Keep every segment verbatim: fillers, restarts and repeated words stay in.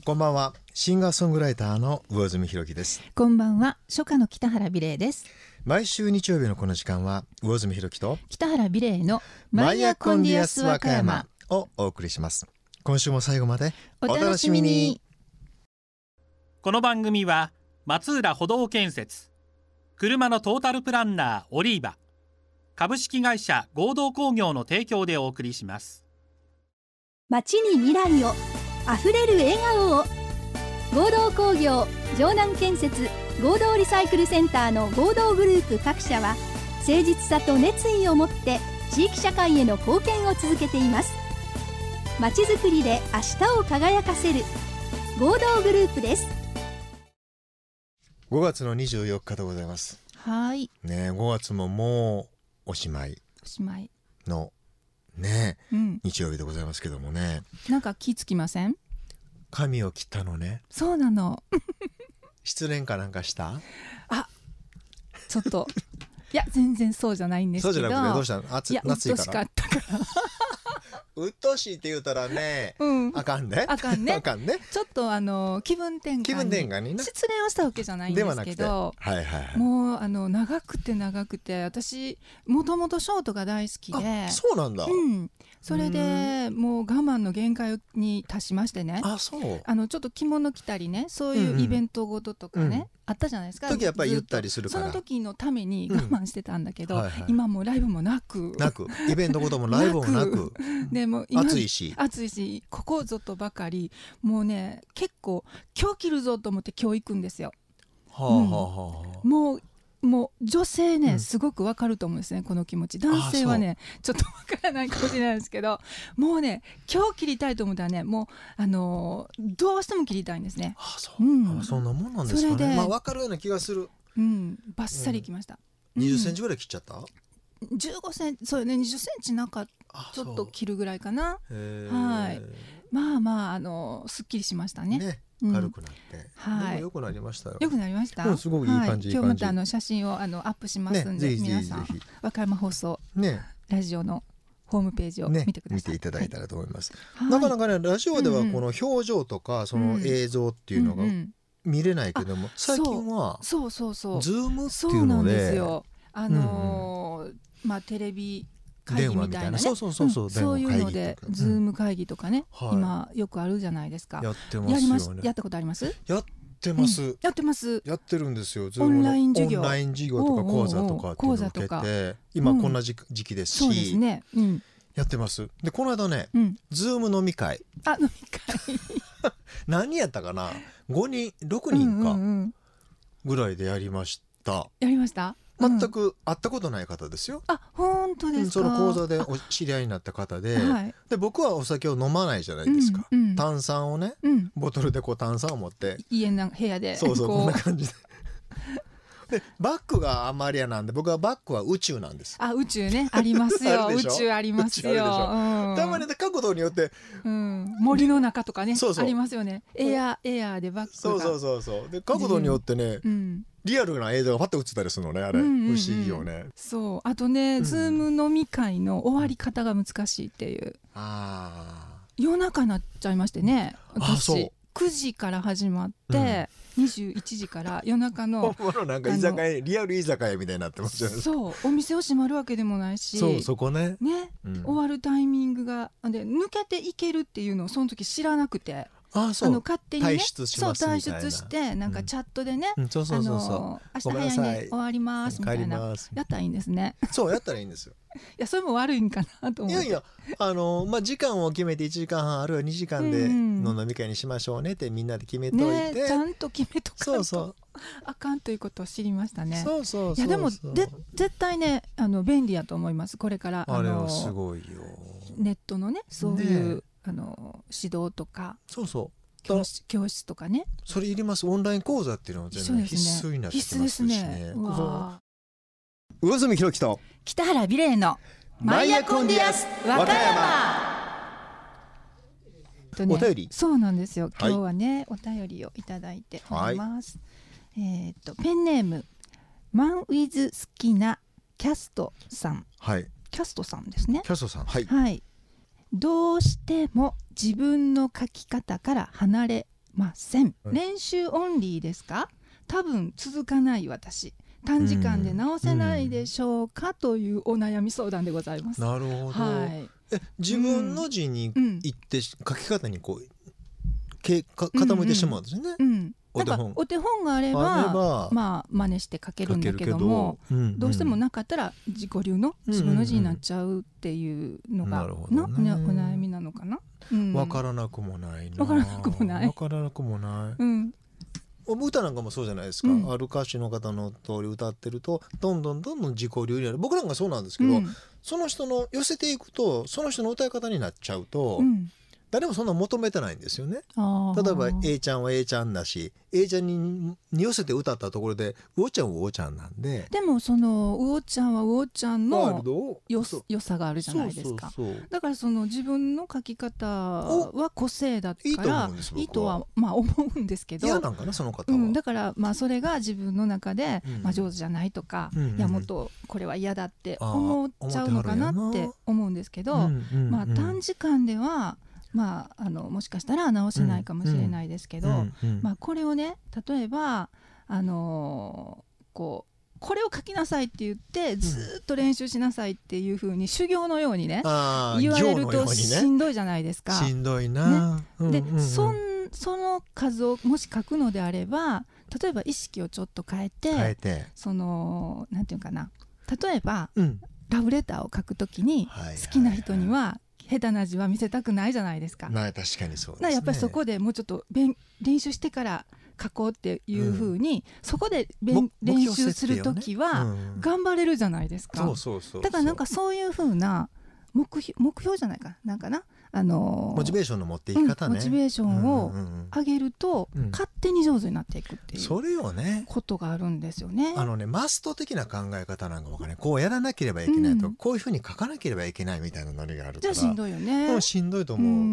こんばんは。シンガーソングライターの魚住弘樹です。 こんばんは。初夏の北原美玲です。 毎週日曜日のこの時間は魚住弘樹と北原美玲のマイヤコンディアス和歌山をお送りします。今週も最後までお楽しみに。 この番組は松浦歩道建設、車のトータルプランナーオリーバ、株式会社合同工業の提供でお送りします。 街に未来を、あふれる笑顔を。合同工業、城南建設、合同リサイクルセンターの合同グループ各社は、誠実さと熱意を持って地域社会への貢献を続けています。まちづくりで明日を輝かせる合同グループです。 ごがつのにじゅうよっかでございます。 はいね、ごがつももうおしまいおしまいのね、 うん、 日曜日でございますけどもね。 なんか気つきません？ 髪を切ったのね。 そうなの失恋かなんかした？ あ、ちょっといや全然そうじゃないんですけど。 そうじゃなくてどうしたの？暑い、 いや夏いから。 うっとしかったからうっとしいって言うたらね、 うん、 あかんね。 あかんね。 あかんね。 ちょっとあの気分転換に気分転換にな。 失恋をしたわけじゃないんですけど、 はいはいはい、 もうあの長くて長くて、私もともとショートが大好きで。 あ、そうなんだ。 うん、それでもう我慢の限界に達しましてね。 あ、そう。 あのちょっと着物着たりね、そういうイベントごととかね、うんうん、あったじゃないですか。 時やっぱり言ったりするから、 その時のために我慢してたんだけど、 うんはいはい、 今もうライブもなくなくイベントごともライブもなくでも今暑いし暑いし、ここぞとばかり、もうね結構今日着るぞと思って今日行くんですよ。 はあはあはあ、 うん、もうもう女性ね、 うん、 すごくわかると思うんですね、この気持ち。男性はねちょっとわからないかもしれないですけど、もうね今日切りたいと思ったらね、もうあのー、どうしても切りたいんですね。 ああ、そう、うん、あ、そんなもんなんですかね。それで、まあ、わかるような気がする。 うん、バッサリきました、 うん、にじゅっセンチぐらい切っちゃった、 うん、じゅうごセンチ、そうね、にじゅっセンチなかちょっと切るぐらいかな。はい、まあまあ、あのー、すっきりしましたね。ね、 軽くなって、うん、 はい、 でも良くなりましたよ。 良くなりました。 うん、すごくいい感じ、はい、 今日またあの写真をあのアップしますんで、ね、皆さん和歌山放送、ね、ラジオのホームページを見てください、ね、見ていただいたらと思います、はい、なかなかねラジオではこの表情とかその映像っていうのが見れないけども、うんうん、最近はそうそうそうズームっていうので、そうなんですよ、 あのーうんうん、まあテレビ会議みたいなね、 そうそうそうそう、 うん、そういうのでズーム会議とかね、うん、今よくあるじゃないですか。 やってますよね。 やりまやったことあります？ やってます、うん、 やってますやってるんですよ。ズームのオンライン授業、 オンライン授業とか講座とかっていうのを受けて、今こんな時期ですし、 そうですね、うん、 やってます。でこの間ね、 うん、 ズーム飲み会、 あ、飲み会何やったかな、ごにんろくにんかぐらいでやりました、うんうんうん、 やりました。 全く会ったことない方ですよ。 あ、本当ですか。 その講座でお知り合いになった方で、はい、で僕はお酒を飲まないじゃないですか、うんうん、炭酸をね、うん、ボトルでこう炭酸を持って家の部屋でそうそうこんな感じででバッグがあんまりやなんで、僕はバッグは宇宙なんです。 あ、宇宙ね、ありますよ宇宙ありますよ、 うん、たまに角度によって、 うん、森の中とかね、そうそうありますよね。エアエアでバッグがそうそうそうそうで角度によってね、うん、リアルな映像がパッと映ったりするのね、あれ、うんうんうん、不思議よね。 そう、あとね、うん、ズーム飲み会の終わり方が難しいっていう、 あ、 夜中になっちゃいましてね、私あ、そうくじから始まって、うん、にじゅういちじから夜中の本物なんか居酒屋、リアル居酒屋みたいになってますよね。 そう、お店を閉まるわけでもないし、 そうそこね、 ね、うん、終わるタイミングがで抜けていけるっていうのをその時知らなくて、 ああ、そう、 あの勝手にね、 退出しますみたいな、 そう退出してなんかチャットでね、 うん、そうそうそうそう、 あの明日早いに終わりますみたいな、やったらいいんですね。 そうやったらいいんですよいや、それも悪いんかなと思って、 いやいや、あの、まあ、時間を決めていちじかんはんあるいはにじかんでの飲み会にしましょうねってみんなで決めといて、 ね、ちゃんと決めとかんとそうそうあかんということを知りましたね。 そうそうそうそう、 いやでもで絶対ね、あの便利やと思います、これから。 あれはすごいよ、 ネットのね、そういう、ね、あの指導とか、 そうそう教室、教室とかね、 それいります。オンライン講座っていうのは全然必須になってきますしね。 必須ですね。うわ、 魚住弘樹と北原美玲のマイヤコンディアス和歌山。 ね、 お便り、 そうなんですよ。今日はね、はい、お便りをいただいております、はい、えー、とペンネームマンウィズ好きなキャストさん、 はい、 キャストさんですね。 キャストさん、はい、 はい、どうしても自分の書き方から離れません、 うん、 練習オンリーですか？多分続かない私短時間で直せないでしょうか、うん、というお悩み相談でございます。 なるほど、 はい、 え自分の字に行って書き方にこうけか傾いてしまうんですよね、 うんうん、 お手本お手本があれ ば, あればまあ真似して書けるんだけども、ど, うんうん、どうしてもなかったら自己流の自分の字になっちゃうっていうのが、うんうん、ね、お悩みなのかな。 分、うん、からなくもないな。 分からなくもない。 分からなくもない。 うん、 歌なんかもそうじゃないですか、うん、ある歌手の方の通り歌ってるとどんどんどんどん自己流になる。僕なんかそうなんですけど、うん、その人の寄せていくとその人の歌い方になっちゃうと、うん、誰もそんな求めてないんですよね。例えば A ちゃんは A ちゃんだし A ちゃん に, に寄せて歌ったところでうおちゃんはうおちゃんなんで、 でもそのうおちゃんはうおちゃんのよ良さがあるじゃないですか。そうそうそう、だからその自分の書き方は個性だったらいいとはまあ思うんですけど、 嫌なんかなその方は、 うん、だからまあそれが自分の中で、うん、まあ、上手じゃないとか、うんうん、いやもっとこれは嫌だって思っちゃうのかなって思うんですけど、うんうんうん、まあ短時間ではまあ、あのもしかしたら直せないかもしれないですけど、うんうん、まあ、これをね例えば、あのー、こうこれを書きなさいって言ってずっと練習しなさいっていう風に修行のようにね、うん、言われるとしんどいじゃないですか。 しんどいな、 ね、うんうんうん、で そ, んその数をもし書くのであれば例えば意識をちょっと変えて、 変えてそのなんていうかな、例えば、うん、ラブレターを書くときに好きな人には下手な字は見せたくないじゃないですか。 まあ確かにそうですね。 やっぱりそこでもうちょっと練習してから書こうっていう風に、うん、そこで練習するときは頑張れるじゃないですか。 そうそうそうそう、 だからなんかそういう風な目標、目標じゃないかなんかな、あのー、 モチベーションの持っていき方ね、 うん、モチベーションを上げると、うんうんうん、勝手に上手になっていくっていうそれよねことがあるんですよね。 あのねマスト的な考え方なんかもかね、こうやらなければいけないと、うん、こういうふうに書かなければいけないみたいなノリがあるから、 じゃあしんどいよね。 うん、しんどいと思う、うんうん、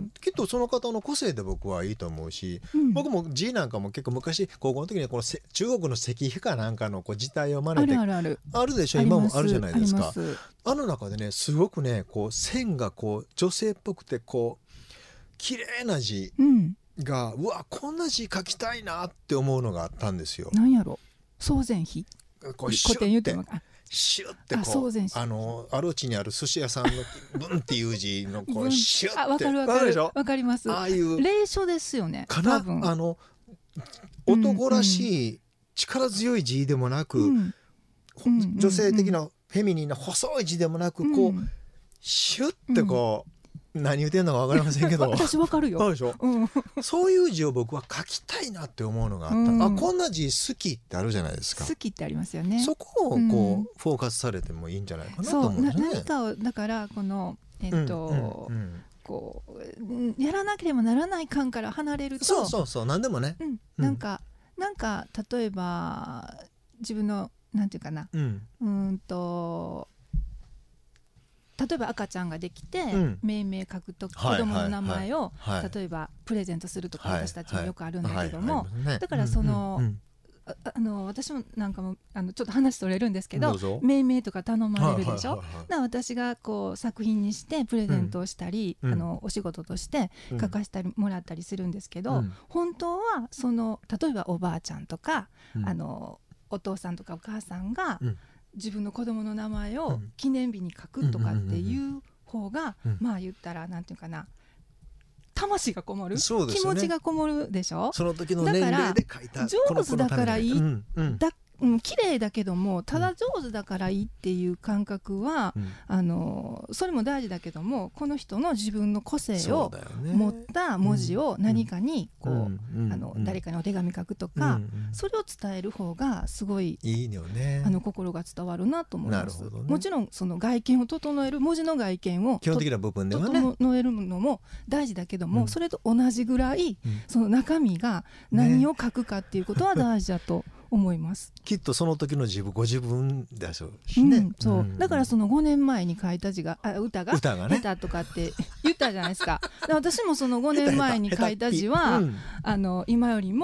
きっとその方の個性で僕はいいと思うし、うん、僕も字なんかも結構昔高校の時にこの中国の石碑かなんかのこう字体を真似てあるあるあるあるでしょ、今もあるじゃないですか。 あ, あの中でねすごくねこう線がこう女性っぽくてこう綺麗な字が、うん、うわこんな字書きたいなって思うのがあったんですよ。 なんやろ、宗全碑、 こうシュッてシュッてこうあ, あのある地にある寿司屋さんのブンっていう字のこうシュッて、 あ、分かる分かる分かります。ああいう霊書ですよねかな、あの男らしい力強い字でもなく、うんうん、女性的なフェミニンな細い字でもなく、うん、こうシュッてこう、うん何言ってんのか分かりませんけど私分かるよ。 そうでしょ、うん、そういう字を僕は書きたいなって思うのがあった、うん、あこんな字好きってあるじゃないですか。 好きってありますよね。 そこをこう、うん、フォーカスされてもいいんじゃないかなと思うんですね。 何かをだからこのえっと、うんうんうん、こうやらなければならない感から離れると、 そうそうそう何でもね、 うん、なんかなんか例えば自分のなんていうかな、うん、うんと例えば赤ちゃんができて、うん、命名書くと子供の名前を、はいはいはい、例えばプレゼントするとか私たちもよくあるんだけども、はいはい、だからその、うんうんうん、あ, あの私もなんかもあのちょっと話取れるんですけど、命名とか頼まれるでしょ、はいはいはいはい、だ私がこう作品にしてプレゼントをしたり、うん、あのお仕事として書かせたりもらったりするんですけど、うん、本当はその例えばおばあちゃんとか、うん、あのお父さんとかお母さんが、うん自分の子供の名前を記念日に書くとかっていう方が、うん、まあ言ったらなんていうかな、魂がこもる、ね、気持ちがこもるでしょ。 その時の年齢で書いた上手だからいい、うんうん、だうん、綺麗だけどもただ上手だからいいっていう感覚は、うん、あのそれも大事だけども、この人の自分の個性を持った文字を何かにこう、うん、あの誰かにお手紙書くとか、うん、それを伝える方がすごいいいよね。 あの心が伝わるなと思います。 なるほどね。 もちろんその外見を整える文字の外見を基本的な部分ではね整えるのも大事だけども、うん、それと同じぐらい、 うん、 その中身が何を書くかっていうことは大事だと思います。 きっとその時の自分ご自分でしょうしね、 うん、そう、うん、だからそのごねんまえに書いた字があ歌が歌がね下手とかって言ったじゃないですか私もそのごねんまえに書いた字は、うん、あの今よりも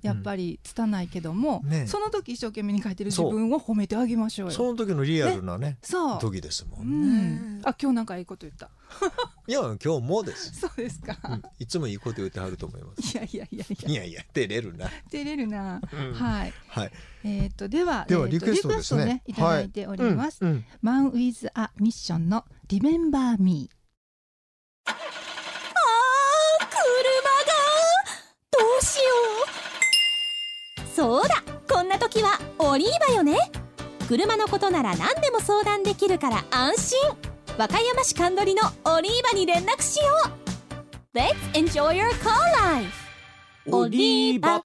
やっぱり拙いけども、 うんね、 その時一生懸命に書いてる自分を褒めてあげましょうよ。 その時のリアルなね、ねそう時ですもんね、 うん、あ今日なんかいいこと言ったいや今日もですそうですか、 うん、いつもいいこと言ってはると思います。 いやいやいやいやいやいや照れるな照れるな、 うん、 はい、 はい、 えー、とではではリクエストですね、 えー、とリクエストをねいただいております、 はいうんうん、 マンウィズアミッションのリメンバーミー。 あー車がどうしよう。そうだ、こんな時はオリーバよね。車のことなら何でも相談できるから安心。和歌山市神取のオリーバに連絡しよう。 Let's enjoy your car life オリーバ。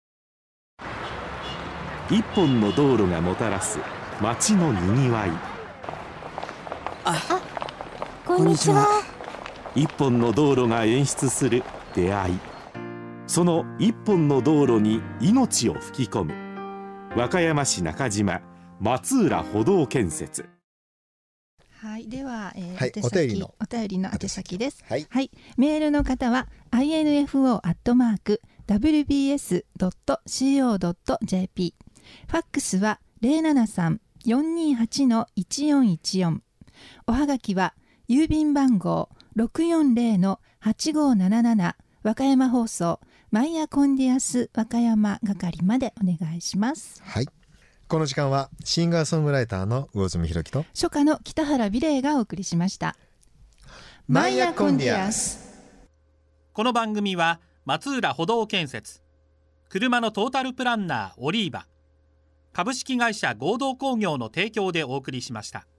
一本の道路がもたらす街のにぎわい。 あ、こんにちは。 一本の道路が演出する出会い。その一本の道路に命を吹き込む和歌山市中島松浦歩道建設。 はい、では、えーはい、 宛先お便りのお便りの宛先です。 はい、 はい、メールの方は アイエヌエフオー アットマーク ダブリュービーエス ドット シーオー ドット ジェーピー、 ファックスは ゼロななさん よんにはち いちよんいちよん、おはがきは郵便番号 ろくよんゼロ はちごなななな 和歌山放送マイヤコンディアス和歌山係までお願いします。 はい、この時間はシンガーソングライターの魚住弘樹と初夏の北原美玲がお送りしました。 マイヤコンディアス。 この番組は松浦歩道建設、車のトータルプランナーオリーバ、株式会社合同工業の提供でお送りしました。